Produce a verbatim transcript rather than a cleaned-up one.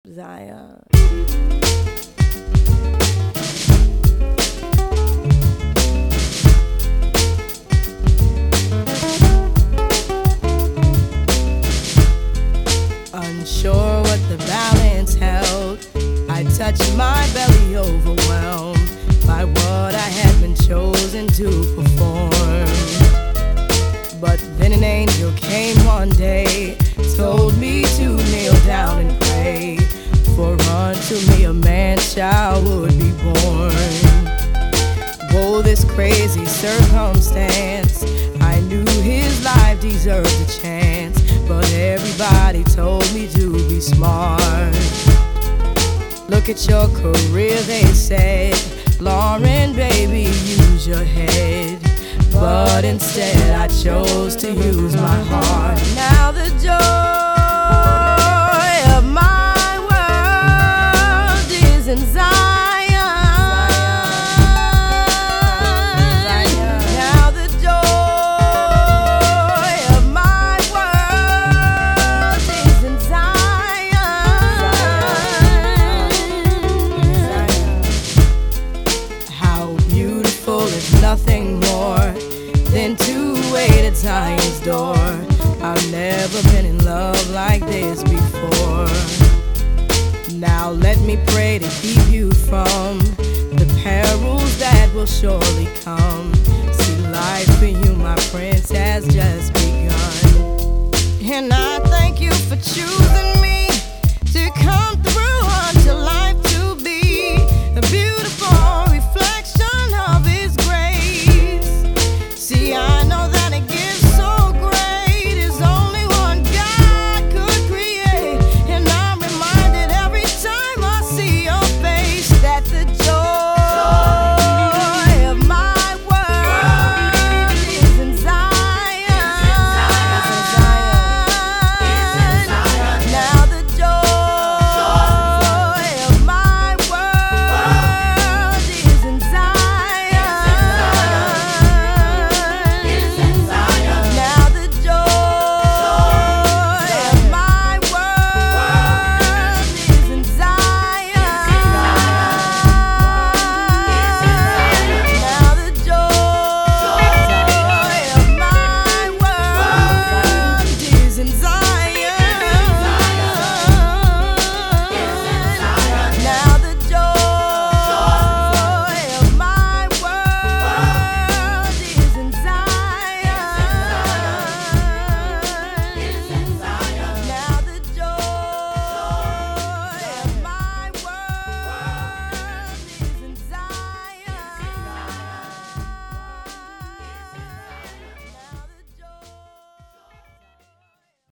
Zion. Unsure what the balance held, I touched my belly, overwhelmed by what I had been chosen to perform. But then an angel came one day, told me to kneel down and pray, for unto me a man child would be born. Whoa, this crazy circumstance, I knew his life deserved a chance, but everybody told me to be smart. Look at your career, they said, Lauren, baby, use your head. But instead I chose to use my heart. Now the joy of my world is in Zion. Now the joy of my world is in Zion. How beautiful is nothing more than to wait at Zion's door. I've never been in love like this before. Now let me pray to keep you from the perils that will surely come. See, life for you, my prince, has just begun. And I thank you for choosing me.